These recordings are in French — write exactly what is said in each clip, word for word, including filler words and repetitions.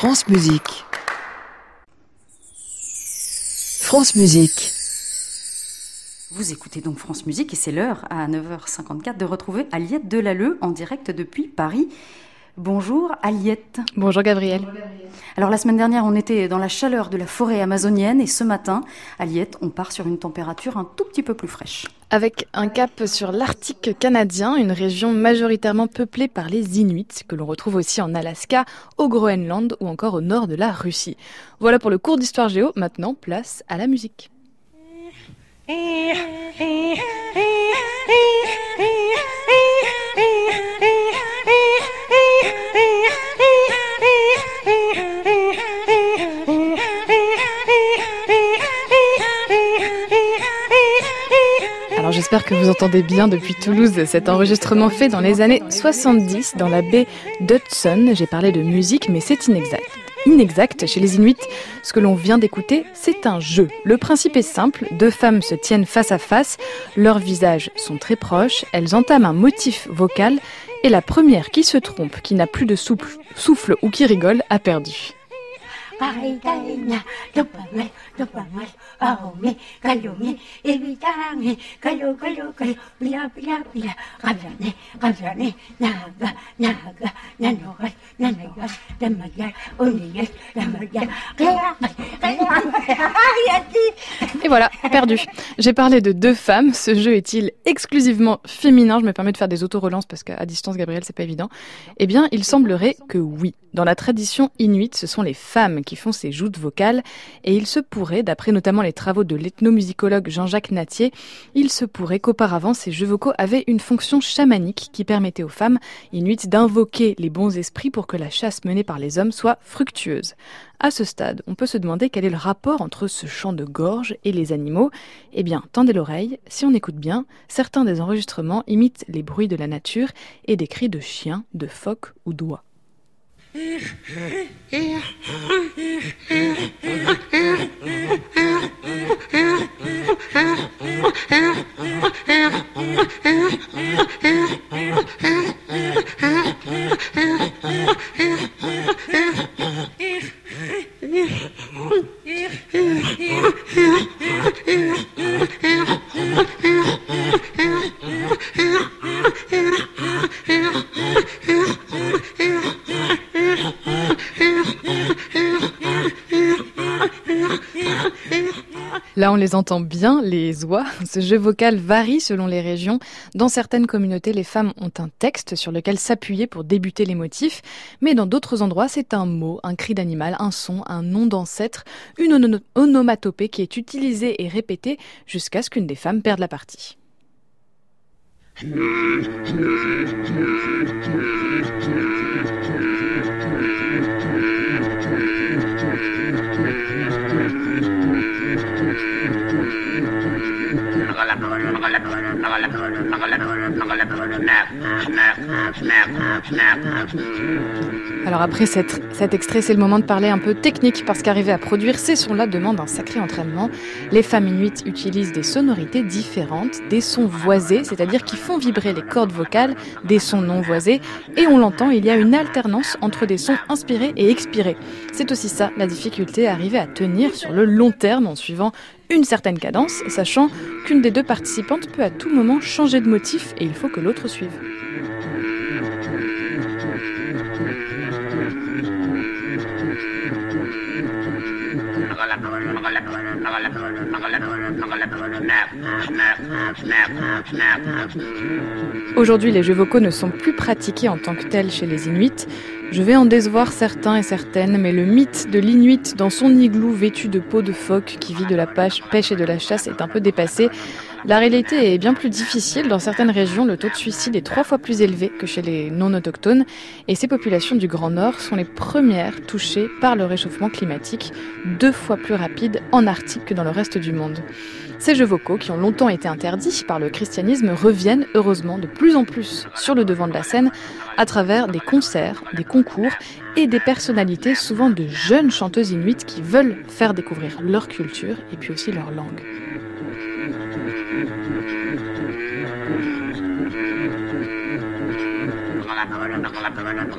France Musique. France Musique. Vous écoutez donc France Musique et c'est l'heure, à neuf heures cinquante-quatre, de retrouver Aliette Delalleux en direct depuis Paris. Bonjour Aliette. Bonjour Gabrielle. Alors la semaine dernière, on était dans la chaleur de la forêt amazonienne et ce matin, Aliette, on part sur une température un tout petit peu plus fraîche. Avec un cap sur l'Arctique canadien, une région majoritairement peuplée par les Inuits, que l'on retrouve aussi en Alaska, au Groenland ou encore au nord de la Russie. Voilà pour le cours d'histoire géo, maintenant place à la musique. Alors j'espère que vous entendez bien depuis Toulouse cet enregistrement fait dans les années soixante-dix dans la baie d'Hudson. J'ai parlé de musique mais c'est inexact. Inexact chez les Inuits. Ce que l'on vient d'écouter, c'est un jeu. Le principe est simple, deux femmes se tiennent face à face, leurs visages sont très proches, elles entament un motif vocal et la première qui se trompe, qui n'a plus de souffle, souffle ou qui rigole, a perdu. Et voilà, perdu. J'ai parlé de deux femmes. Ce jeu est-il exclusivement féminin ? Je me permets de faire des auto-relances parce qu'à distance, Gabriel, c'est pas évident. Eh bien, il semblerait que oui. Dans la tradition inuite, ce sont les femmes qui font ces joutes vocales et il se pourrait, d'après notamment les travaux de l'ethnomusicologue Jean-Jacques Nattier, il se pourrait qu'auparavant ces jeux vocaux avaient une fonction chamanique qui permettait aux femmes inuites d'invoquer les bons esprits pour que la chasse menée par les hommes soit fructueuse. À ce stade, on peut se demander quel est le rapport entre ce chant de gorge et les animaux. Eh bien, tendez l'oreille, si on écoute bien, certains des enregistrements imitent les bruits de la nature et des cris de chiens, de phoques ou d'oies. Là, on les entend bien, les oies. Ce jeu vocal varie selon les régions. Dans certaines communautés, les femmes ont un texte sur lequel s'appuyer pour débuter les motifs. Mais dans d'autres endroits, c'est un mot, un cri d'animal, un son, un nom d'ancêtre, une ono- onomatopée qui est utilisée et répétée jusqu'à ce qu'une des femmes perde la partie. Alors après cet, cet extrait, c'est le moment de parler un peu technique parce qu'arriver à produire ces sons-là demande un sacré entraînement. Les femmes inuites utilisent des sonorités différentes, des sons voisés, c'est-à-dire qui font vibrer les cordes vocales, des sons non voisés, et on l'entend, il y a une alternance entre des sons inspirés et expirés. C'est aussi ça la difficulté, arriver à tenir sur le long terme en suivant une certaine cadence, sachant qu'une des deux participantes peut à tout moment changer de motif et il faut que l'autre suive. Aujourd'hui, les jeux vocaux ne sont plus pratiqués en tant que tels chez les Inuits. Je vais en décevoir certains et certaines, mais le mythe de l'Inuit dans son igloo vêtu de peau de phoque qui vit de la pêche et de la chasse est un peu dépassé. La réalité est bien plus difficile. Dans certaines régions, le taux de suicide est trois fois plus élevé que chez les non-autochtones. Et ces populations du Grand Nord sont les premières touchées par le réchauffement climatique, deux fois plus rapide en Arctique que dans le reste du monde. Ces jeux vocaux, qui ont longtemps été interdits par le christianisme, reviennent heureusement de plus en plus sur le devant de la scène à travers des concerts, des concours et des personnalités, souvent de jeunes chanteuses inuites qui veulent faire découvrir leur culture et puis aussi leur langue.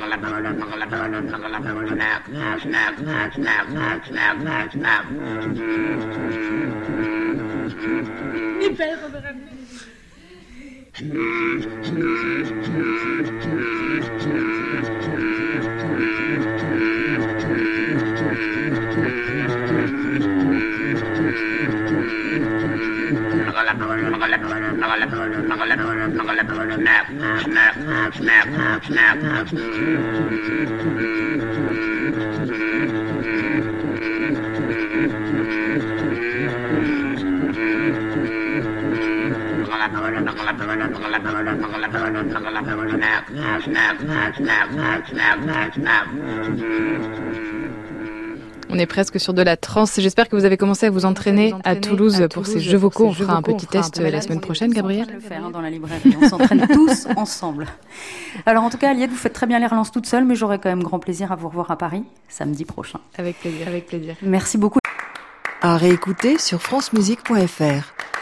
On est presque sur de la trance. J'espère que vous avez commencé à vous entraîner à Toulouse pour ces jeux vocaux. On fera un petit test la semaine prochaine, Gabrielle. On va le faire dans la librairie. On s'entraîne tous ensemble. Alors en tout cas, Aliette, vous faites très bien les relances toute seule, mais j'aurai quand même grand plaisir à vous revoir à Paris samedi prochain. Avec plaisir, avec plaisir. Merci beaucoup. À réécouter sur francemusique point f r.